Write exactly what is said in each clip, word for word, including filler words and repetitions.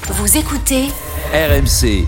Vous écoutez R M C.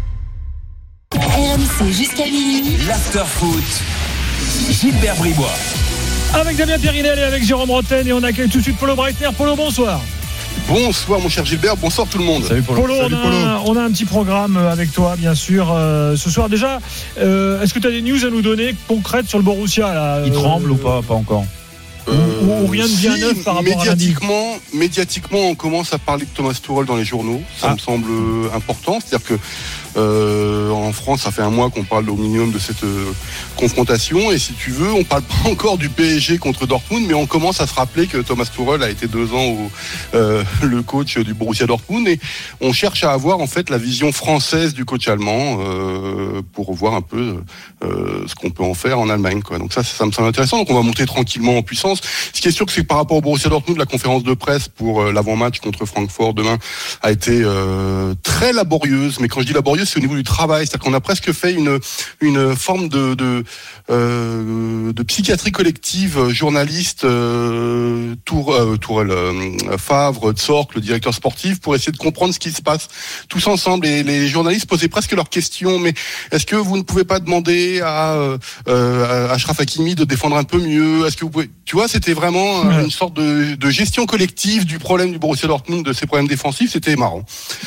R M C jusqu'à minuit. L'after-foot. Gilbert Bribois. Avec Damien Périnel et avec Jérôme Rotten. Et on accueille tout de suite Polo Breitner. Polo, bonsoir. Bonsoir mon cher Gilbert, bonsoir tout le monde. Salut Polo. Polo, Salut, on, a Polo. Un, on a un petit programme avec toi bien sûr euh, ce soir déjà. Euh, est-ce que tu as des news à nous donner concrètes sur le Borussia là, euh, Il tremble ou pas? Pas encore. Euh, ou, ou rien de bien si, neuf par rapport médiatiquement, à médiatiquement, on commence à parler de Thomas Tuchel dans les journaux. Ça ah. me semble important. C'est-à-dire que euh, en France, ça fait un mois qu'on parle au minimum de cette euh, confrontation. Et si tu veux, on parle pas encore du P S G contre Dortmund, mais on commence à se rappeler que Thomas Tuchel a été deux ans au, euh, le coach du Borussia Dortmund. Et on cherche à avoir en fait la vision française du coach allemand euh, pour voir un peu euh, ce qu'on peut en faire en Allemagne, quoi. Donc ça, ça me semble intéressant. Donc on va monter tranquillement en puissance. Ce qui est sûr, c'est que par rapport au Borussia Dortmund, la conférence de presse pour euh, l'avant-match contre Francfort demain a été euh, très laborieuse. Mais quand je dis laborieuse, c'est au niveau du travail. C'est-à-dire qu'on a presque fait une une forme de de, euh, de psychiatrie collective. Journaliste euh, Tour, euh, Tourelle, euh, Favre, Tzork, le directeur sportif, pour essayer de comprendre ce qui se passe tous ensemble. Et les journalistes posaient presque leurs questions. Mais est-ce que vous ne pouvez pas demander à, euh, à Achraf Hakimi de défendre un peu mieux? Est-ce que vous pouvez, tu vois, c'était vraiment une sorte de, de gestion collective du problème du Borussia Dortmund, de ses problèmes défensifs. C'était marrant.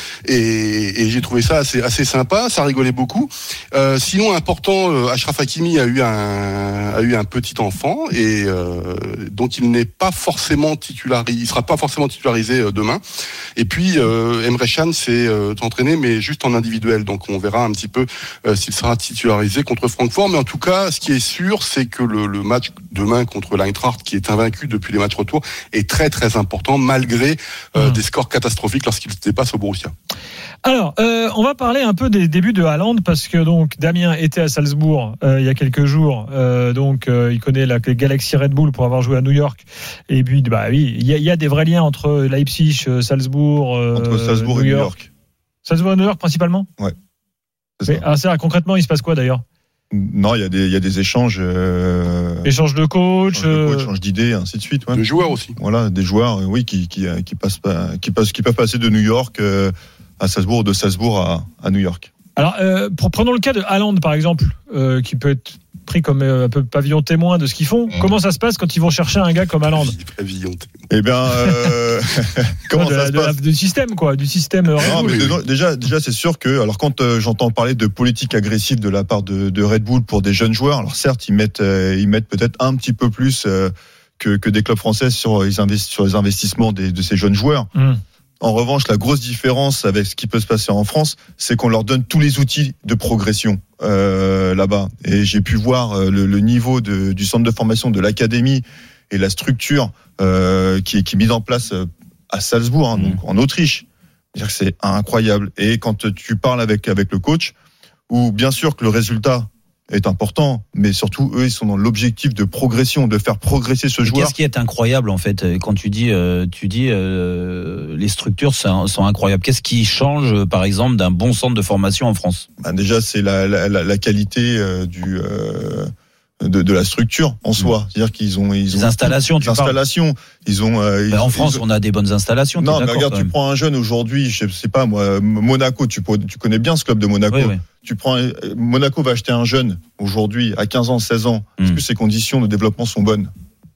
Et, et j'ai trouvé ça assez, assez sympa. Ça rigolait beaucoup. Euh, sinon, important, euh, Achraf Hakimi a eu un, a eu un petit enfant et euh, donc il n'est pas forcément titularisé. Il sera pas forcément titularisé euh, demain. Et puis euh, Emre Can s'est euh, entraîné, mais juste en individuel. Donc on verra un petit peu euh, s'il sera titularisé contre Francfort. Mais en tout cas, ce qui est sûr, c'est que le, le match demain contre l'Eintracht, qui est invaincu depuis les matchs retour, est très très important malgré euh, mmh. des scores catastrophiques lorsqu'il se dépasse au Borussia. Alors, euh, on va parler un peu des débuts de Haaland parce que donc Damien était à Salzbourg euh, il y a quelques jours, euh, donc euh, il connaît la Galaxy Red Bull pour avoir joué à New York. Et puis, bah oui, il y a, y a des vrais liens entre Leipzig, Salzbourg, euh, entre Salzbourg New et New York. York. Salzbourg et New York principalement. Ouais. C'est Mais, alors, c'est, concrètement, il se passe quoi d'ailleurs? Non, il y a des il y a des échanges. Euh, échanges de coach, échanges de coach, échanges d'idées, ainsi de suite. Ouais. De joueurs aussi. Voilà, des joueurs, oui, qui qui qui passent pas, qui passent, qui peuvent passer de New York euh, à Salzbourg, de Salzbourg à, à New York. Alors, euh, pour, prenons le cas de Haaland par exemple, euh, qui peut être pris comme euh, un peu pavillon témoin de ce qu'ils font. Mmh. Comment ça se passe quand ils vont chercher un gars comme Haaland? Pavillon témoin. Eh bien, euh, comment de, ça se de, passe Du système, quoi, du système. Red non, Bull. mais de, déjà, déjà, c'est sûr que, alors quand euh, j'entends parler de politique agressive de la part de, de Red Bull pour des jeunes joueurs, alors certes, ils mettent, euh, ils mettent peut-être un petit peu plus euh, que, que des clubs français sur les, invest- sur les investissements des, de ces jeunes joueurs. Mmh. En revanche, la grosse différence avec ce qui peut se passer en France, c'est qu'on leur donne tous les outils de progression euh, là-bas. Et j'ai pu voir le, le niveau de, du centre de formation, de l'académie et la structure euh, qui, est, qui est mise en place à Salzbourg, hein, mmh. donc en Autriche. C'est-à-dire que c'est incroyable. Et quand tu parles avec avec le coach, où bien sûr que le résultat est important, mais surtout eux ils sont dans l'objectif de progression, de faire progresser ce et joueur. Qu'est-ce qui est incroyable en fait quand tu dis euh, tu dis euh, les structures sont, sont incroyables. Qu'est-ce qui change par exemple d'un bon centre de formation en France? Ben déjà c'est la la, la, la qualité euh, du euh, de, de la structure en soi, mmh. c'est-à-dire qu'ils ont ils les ont installations, tu installations, ils ont euh, ben ils, en France ils ont... on a des bonnes installations. Non, mais regarde, tu prends un jeune aujourd'hui, je sais pas moi, Monaco, tu tu connais bien ce club de Monaco. Oui, oui. Tu prends Monaco va acheter un jeune aujourd'hui à quinze ans, seize ans. Est-ce mmh. que ses conditions de développement sont bonnes?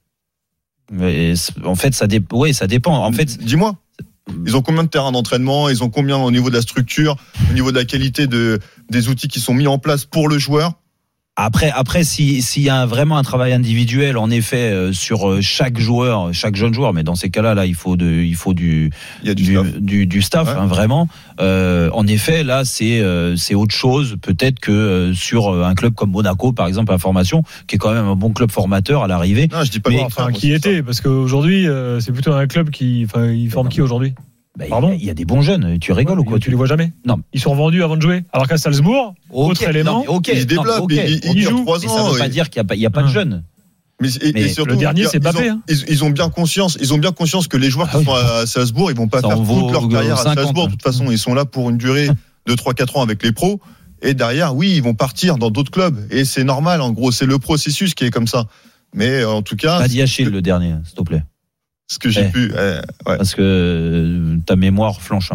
Mais en fait, ça dépend. Oui, ça dépend. En fait, dis-moi. Ils ont combien de terrains d'entraînement? Ils ont combien au niveau de la structure, au niveau de la qualité de des outils qui sont mis en place pour le joueur? Après, après, si s'il y a vraiment un travail individuel, en effet, euh, sur chaque joueur, chaque jeune joueur, mais dans ces cas-là, là, il faut de, il faut du, il y a du, du staff, du, du staff ouais. hein, vraiment. Euh, en effet, là, c'est euh, c'est autre chose, peut-être que euh, sur un club comme Monaco, par exemple, à formation, qui est quand même un bon club formateur à l'arrivée. Non, je dis pas mais, quoi, enfin, enfin, qui était, ça. Parce qu'aujourd'hui, euh, c'est plutôt un club qui, enfin, il forme qui aujourd'hui? Bah, Pardon, il y a des bons jeunes. Tu rigoles ouais, ou quoi? Tu les vois jamais? Non. Ils sont vendus avant de jouer. Alors qu'à Salzbourg, okay, autre élément, non, okay, ils se développent, non, okay, ils, ils, ils jouent trois ans. Ça ne veut pas dire qu'il n'y a pas, il y a pas hum. de jeunes. Mais, et, mais et surtout, le dernier, c'est Mbappé. Ils ont, hein. ils, ils ont bien conscience, ils ont bien conscience que les joueurs ah, qui sont oui. à Salzbourg, ils vont pas ça faire toute vaut, leur carrière à cinquante, Salzbourg. De toute façon, ils sont là pour une durée de trois quatre ans avec les pros. Et derrière, oui, ils vont partir dans d'autres clubs. Et c'est normal, en gros, c'est le processus qui est comme ça. Mais en tout cas, pas Diachil le dernier, s'il te plaît. Ce que j'ai eh. pu, eh, ouais. Parce que ta mémoire flanche un peu.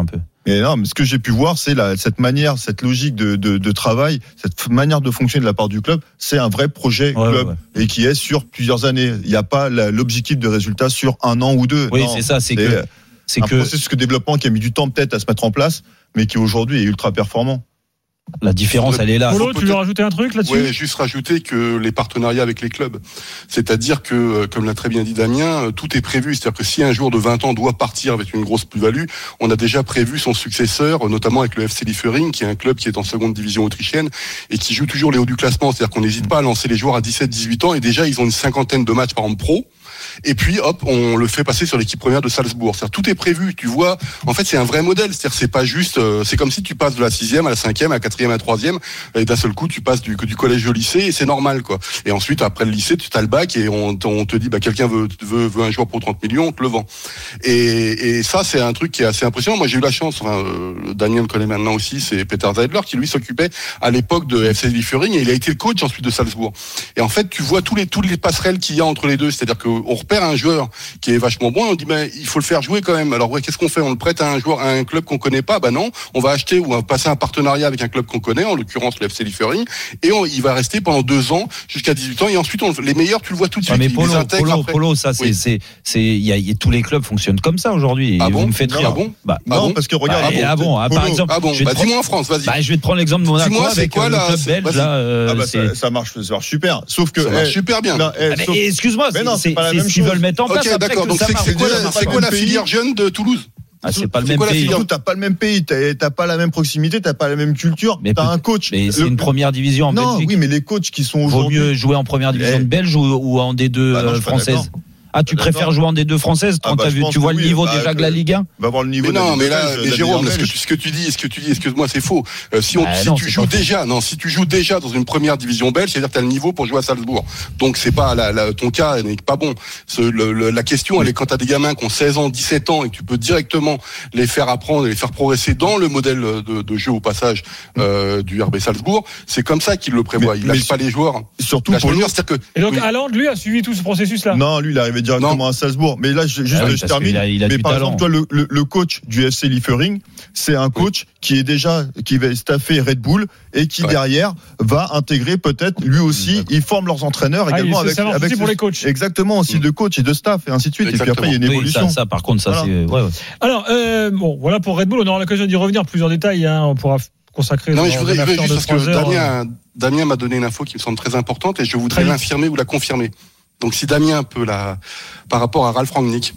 Mais non, mais ce que j'ai pu voir, c'est la, cette manière, cette logique de, de, de travail, cette manière de fonctionner de la part du club. C'est un vrai projet ouais, club ouais. et qui est sur plusieurs années. Il n'y a pas la, l'objectif de résultat sur un an ou deux. Oui, non, c'est ça. C'est, c'est que c'est un que processus de développement qui a mis du temps peut-être à se mettre en place, mais qui aujourd'hui est ultra performant. la différence, elle est là. Polo, tu veux rajouter un truc là-dessus? Oui, juste rajouter que les partenariats avec les clubs, c'est-à-dire que, comme l'a très bien dit Damien, tout est prévu. C'est-à-dire que si un joueur de vingt ans doit partir avec une grosse plus-value, on a déjà prévu son successeur, notamment avec le F C Liefering, qui est un club qui est en seconde division autrichienne et qui joue toujours les hauts du classement. C'est-à-dire qu'on n'hésite pas à lancer les joueurs à dix-sept dix-huit ans et déjà ils ont une cinquantaine de matchs par an pro. Et puis hop, on le fait passer sur l'équipe première de Salzbourg. C'est-à-dire tout est prévu, tu vois. En fait, c'est un vrai modèle. C'est-à-dire c'est pas juste, euh, c'est comme si tu passes de la sixième à la cinquième, à la quatrième, à la troisième, et d'un seul coup tu passes du, du collège au lycée et c'est normal, quoi. Et ensuite après le lycée, tu as le bac et on, on te dit bah quelqu'un veut, veut veut un joueur pour trente millions, on te le vend. Et, et ça c'est un truc qui est assez impressionnant. Moi j'ai eu la chance, enfin euh, Daniel le connaît maintenant aussi, c'est Peter Zeidler qui lui s'occupait à l'époque de F C Liefering et il a été le coach ensuite de Salzbourg. Et en fait tu vois tous les toutes les passerelles qu'il y a entre les deux. C'est-à-dire qu'on repère un joueur qui est vachement bon, on dit mais il faut le faire jouer quand même. Alors ouais, qu'est-ce qu'on fait? On le prête à un joueur, à un club qu'on connaît pas? Bah non, on va acheter ou on va passer un partenariat avec un club qu'on connaît, en l'occurrence le F C Liefering, et on, il va rester pendant deux ans jusqu'à dix-huit ans et ensuite on, les meilleurs tu le vois tout de suite. Ah, mais ils Polo, les intègrent Polo, après. Polo, ça c'est, Oui. c'est, c'est, il y a, y a, tous les clubs fonctionnent comme ça aujourd'hui. Ah et bon vous me faites Non, rire. ah bon Bah, Ah non, bon parce que regarde, bah, et ah bon, ah, par Polo. exemple, Ah bon, je vais bah te prendre- dis-moi en France, vas-y. bah, je vais te prendre l'exemple de Monaco Dis-moi, c'est avec quoi, euh, là, le club c'est- belge vas-y. là. euh, Ah bah, c'est- ça, ça marche, ça marche super. Sauf que Ça eh, marche super bien. là, eh, Ah, mais sauf- excuse-moi, Mais c'est, non, c'est c'est, pas la c'est même ce qu'ils chose. veulent mettre en place. Ok, après d'accord. que Donc ça c'est, marche. c'est quoi, déjà, la, ça c'est marche quoi pas la le pays. filière jeune de Toulouse? Ah, c'est pas le C'est même quoi la pays. filière surtout, t'as pas le même pays, t'as, t'as pas la même proximité, t'as pas la même culture, Mais t'as peut- un coach. Mais c'est Le- une première division en Non, Belgique. oui, mais les coachs qui sont Vaut aujourd'hui. mieux jouer en première division Eh. de belge ou, ou en D deux Bah non, euh, je suis pas française. d'accord. Ah, tu Pas préfères d'accord. jouer en D deux française quand Ah bah, t'as je vu, pense tu vois que le oui, niveau bah, déjà de la que- Ligue un? Va voir le niveau Mais de la non, Ligue mais là, belge, mais de la Jérôme, Ligue ce que, belge. tu, ce que tu dis, ce que tu dis, excuse-moi, c'est faux. Euh, si on, Bah si non, tu c'est joues pas faux. déjà, non, si tu joues déjà dans une première division belge, c'est-à-dire que tu as le niveau pour jouer à Salzbourg. Donc c'est pas la, la, ton cas n'est pas bon. Ce, le, le, la question, elle est quand tu as des gamins qui ont seize ans, dix-sept ans et que tu peux directement les faire apprendre et les faire progresser dans le modèle de, de jeu au passage euh, du R B Salzbourg, c'est comme ça qu'il le prévoit. Mais- Il lâche mais- pas les joueurs. Surtout Il lâche pour pas les lui. joueurs, c'est-à-dire que Et donc oui. Haaland, lui, a suivi tout ce processus-là. Non, lui, il est arrivé directement Non. à Salzbourg. Mais là, je, juste, Ah oui, je parce termine. qu'il a- il a mais du par talent. exemple, toi, le, le, le coach du F C Liefering, c'est un coach qui est déjà, qui va staffer Red Bull et qui Ouais. derrière va intégrer peut-être lui aussi. Ils forment leurs entraîneurs Ah, également il- avec, ça marche avec aussi pour ce- les coachs. Exactement, aussi Mm. de coach et de staff et ainsi de suite. Et puis après, il y a une Oui, évolution. ça, ça, par contre, ça, Voilà. c'est, ouais, ouais. Alors, euh, bon, voilà pour Red Bull. On aura l'occasion d'y revenir plus en détail. Hein, on pourra f- consacrer. Non, mais dans je voudrais, un je voudrais after juste de parce que trois heures, Damien, Damien m'a donné une info qui me semble très importante et je voudrais Très vite. l'infirmer ou la confirmer. Donc si Damien peut la, par rapport à Ralf Rangnick.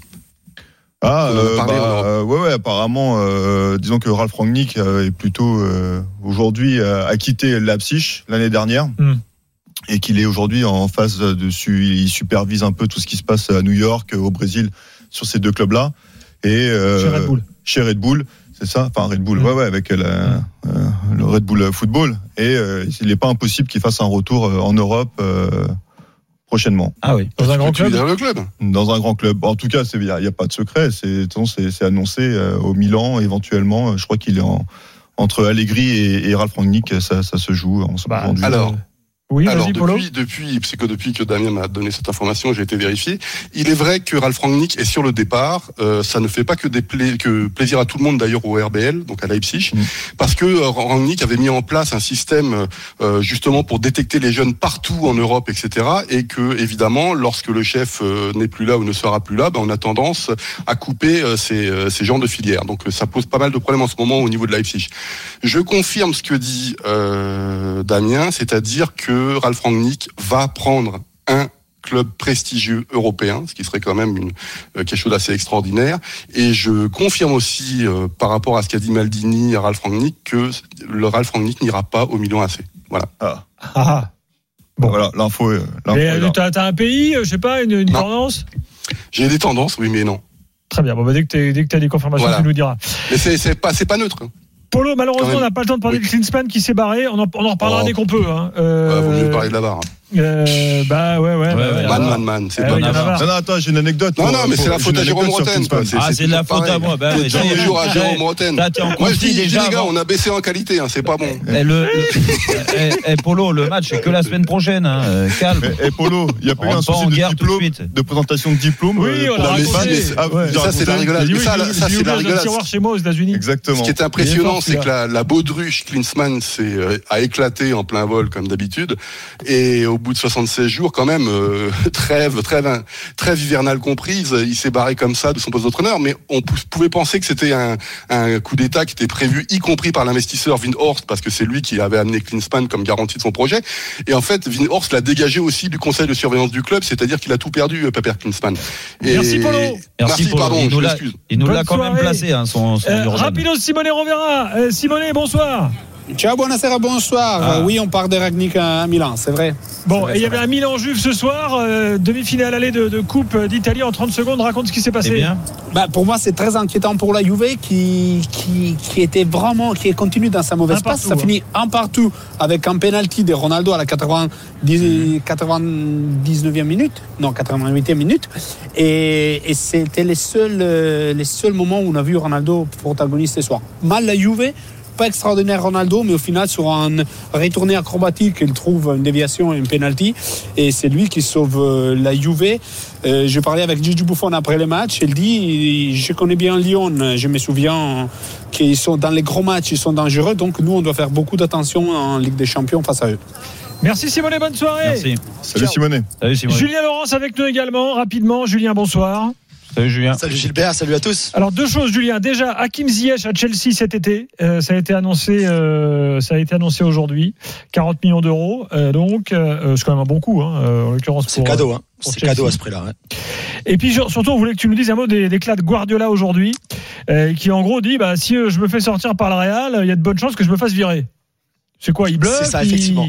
Ah, On en euh, parlait en bah, Europe. euh, ouais, ouais, apparemment, euh, disons que Ralf Rangnick euh, est plutôt euh, aujourd'hui euh, a quitté Leipzig l'année dernière Hmm. et qu'il est aujourd'hui en phase de su, il supervise un peu tout ce qui se passe à New York, au Brésil, sur ces deux clubs-là et euh, Chez Red Bull. chez Red Bull, c'est ça, enfin Red Bull, Hmm. ouais, ouais, avec la, Hmm. euh, le Red Bull Football et euh, il n'est pas impossible qu'il fasse un retour euh, en Europe. Euh, prochainement Ah oui. Dans un grand Tu es club. dans le club. dans un grand club. En tout cas, il n'y a, y a pas de secret. C'est, de toute façon, c'est, c'est annoncé euh, au Milan éventuellement. Je crois qu'il est en, entre Allegri et, et Ralf Rangnick. Ça, ça se joue en ce Bah, moment. alors, Oui, Alors vas-y, Polo. depuis, depuis, c'est que depuis que Damien m'a donné cette information, j'ai été vérifié. Il est vrai que Ralf Rangnick est sur le départ. Euh, ça ne fait pas que, des pla- que plaisir à tout le monde d'ailleurs au R B L, donc à Leipzig, Mm. parce que euh, Rangnick avait mis en place un système euh, justement pour détecter les jeunes partout en Europe, et cetera. Et que évidemment, lorsque le chef euh, n'est plus là ou ne sera plus là, ben, on a tendance à couper euh, ces, euh, ces genres de filières. Donc euh, ça pose pas mal de problèmes en ce moment au niveau de Leipzig. Je confirme ce que dit euh, Damien, c'est-à-dire que Ralf Rangnick va prendre un club prestigieux européen, ce qui serait quand même une, euh, quelque chose d'assez extraordinaire. Et je confirme aussi, euh, par rapport à ce qu'a dit Maldini à Ralf Rangnick, que le Ralf Rangnick n'ira pas au Milan A C. Voilà. Ah, Ah, bon. voilà, l'info. est- l'info Et est euh, là. t'as, t'as un pays, euh, je sais pas, une, une Non. tendance. J'ai des tendances, oui, mais non. Très bien. Bon, bah, dès que t'es- dès que t'as des confirmations, Voilà. tu nous diras. Mais c'est, c'est pas, c'est pas neutre. Polo, malheureusement, Quand même. on n'a pas le temps de parler Oui. de Klinsmann qui s'est barré. On en, on en reparlera Oh. dès qu'on peut. Hein. Ouais, Euh, vaut mieux parler de la barre. Euh, bah ouais, ouais. Ouais, bah, ouais, ouais, Man, là-bas. man, man. C'est Eh pas oui, il y en a grave. marre. Non, non, attends, j'ai une anecdote. Non, pour- non, mais pour- c'est la j'ai faute une à Jérôme anecdote sur Roten, quoi. Klinsmann. Ah, c'est de la faute à moi. Bah, Tout ouais, ça y est, toujours à là, Jérôme Roten. là, t'es en Moi, je conflit dis, je dis, déjà les gars, avant. on a baissé en qualité, hein, c'est pas bon. Eh, le, le- eh, eh, Polo, le match c'est que la semaine prochaine. Hein. euh, Calme. Mais, eh, Polo, il n'y a pas eu On un rentre pas souci en de guerre tout de diplôme, suite. de présentation de diplôme. Oui, euh, on pour l'a les raconté. fans. Ah, Ouais. j'ai Ça, c'est la raconté. rigolade. J'ai dit, Mais ça, oui, là, j'ai- ça, j'ai c'est ouvert la un rigolade. tiroir chez moi aux États-Unis. Exactement. Ce qui est Il est impressionnant, fort, c'est que celui-là. la, la baudruche Klinsmann c'est, euh, a éclaté en plein vol comme d'habitude. Et au bout de soixante-seize jours, quand même, euh, trêve, trêve, trêve hivernale comprise, il s'est barré comme ça de son poste d'entraîneur. Mais on pou- pouvait penser que c'était un, un coup d'État qui était prévu, y compris par l'investisseur Windhorst, parce que c'est lui qui avait amené Klinsmann comme garantie de son projet. Et en fait, Windhorst l'a dégagé aussi du conseil de surveillance du club, c'est-à-dire qu'il a tout perdu, euh, Pepper Klinsmann. Et- Merci, Polo. Merci, Polo. pardon, Il je nous l'a- m'excuse. Il nous l'a Bonne quand même soirée. placé, hein, son, son Euh, Urban. rapido Simone Rovera. Euh, Simone, bonsoir. Ciao, buonasera, bonsoir. Ah. Euh, oui, on part de Ragnick à Milan, c'est vrai. Bon, vrai, et il y c'est avait vrai. un Milan-Juve ce soir, euh, demi-finale allée de, de Coupe d'Italie en trente secondes. Raconte ce qui s'est passé. Eh bien, Bah, pour moi, c'est très inquiétant pour la Juve qui, qui, qui était vraiment, qui continue dans sa mauvaise Un passe. partout, Ça hein. finit un partout avec un penalty de Ronaldo à la quatre-vingt-dix, quatre-vingt-dix-neuvième minute, non, quatre-vingt-huitième minute. Et, et c'était les seuls, euh, les seuls moments où on a vu Ronaldo protagoniste ce soir. Mal la Juve. Pas extraordinaire Ronaldo, mais au final sur un retourné acrobatique, il trouve une déviation et un penalty, et c'est lui qui sauve euh, la Juve. Euh, je parlais avec Gigi Buffon après le match, il dit je connais bien Lyon, je me souviens qu'ils sont dans les gros matchs, ils sont dangereux, donc nous on doit faire beaucoup d'attention en Ligue des Champions face à eux. Merci Simone, bonne soirée. merci. Salut Simone. Salut Simon. Julien Laurence avec nous également, rapidement. Julien, bonsoir. Salut Julien. Salut Gilbert, salut à tous. Alors deux choses, Julien. Déjà, Hakim Ziyech à Chelsea cet été, euh, ça a été annoncé, euh, ça a été annoncé aujourd'hui, quarante millions d'euros. Euh, donc, euh, c'est quand même un bon coup, hein, euh, en l'occurrence. C'est pour, cadeau, hein. pour C'est Chelsea. cadeau à ce prix-là. Ouais. Et puis surtout, on voulait que tu nous dises un mot des, des éclats de Guardiola aujourd'hui, euh, qui en gros dit, bah si euh, je me fais sortir par le Real, il y a de bonnes chances que je me fasse virer. C'est quoi, il bluffe? C'est ça, il- effectivement.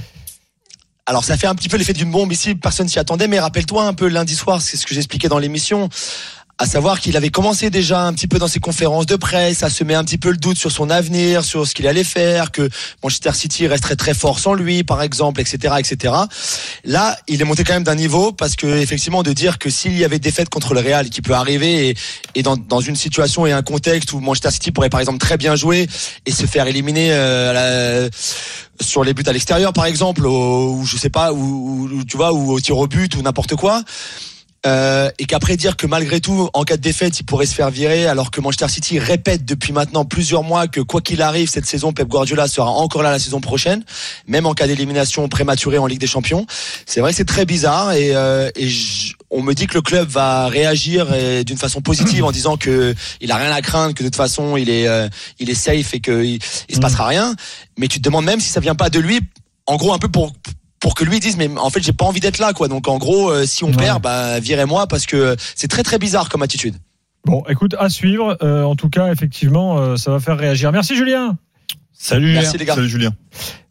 Alors ça fait un petit peu l'effet d'une bombe ici, personne s'y attendait, mais rappelle-toi un peu lundi soir, c'est ce que j'expliquais dans l'émission. À savoir qu'il avait commencé déjà un petit peu dans ses conférences de presse à semer un petit peu le doute sur son avenir, sur ce qu'il allait faire, que Manchester City resterait très fort sans lui, par exemple, et cetera, et cetera. Là, il est monté quand même d'un niveau parce que effectivement de dire que s'il y avait défaite contre le Real, qui peut arriver, et, et dans, dans une situation et un contexte où Manchester City pourrait par exemple très bien jouer et se faire éliminer euh, à la, sur les buts à l'extérieur, par exemple, ou, ou je sais pas, ou, ou tu vois, ou au tir au but ou n'importe quoi. Euh, et qu'après dire que malgré tout, en cas de défaite, il pourrait se faire virer, alors que Manchester City répète depuis maintenant plusieurs mois que quoi qu'il arrive, cette saison, Pep Guardiola sera encore là la saison prochaine, même en cas d'élimination prématurée en Ligue des Champions. C'est vrai que c'est très bizarre, et, euh, et j- on me dit que le club va réagir et, d'une façon positive en disant que il a rien à craindre, que de toute façon il est, euh, il est safe et que il, il se passera rien. Mais tu te demandes même si ça vient pas de lui, en gros un peu pour pour que lui dise mais en fait j'ai pas envie d'être là quoi. Donc en gros euh, si on Ouais. perd, bah virez-moi, parce que c'est très très bizarre comme attitude. Bon, écoute, à suivre. Euh, en tout cas, effectivement, euh, ça va faire réagir. Merci Julien. Salut Julien. Merci les gars. Salut Julien.